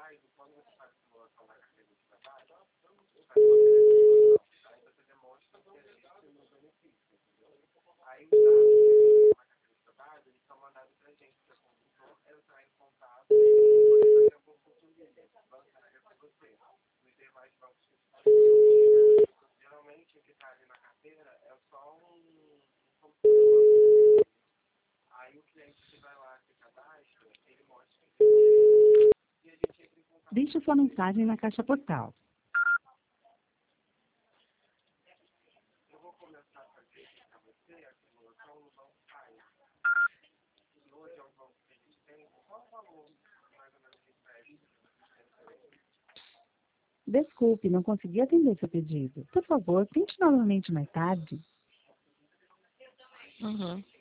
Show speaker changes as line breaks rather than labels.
Deixe sua mensagem na caixa postal. Desculpe, não consegui atender seu pedido. Por favor, tente novamente mais tarde.
Uhum.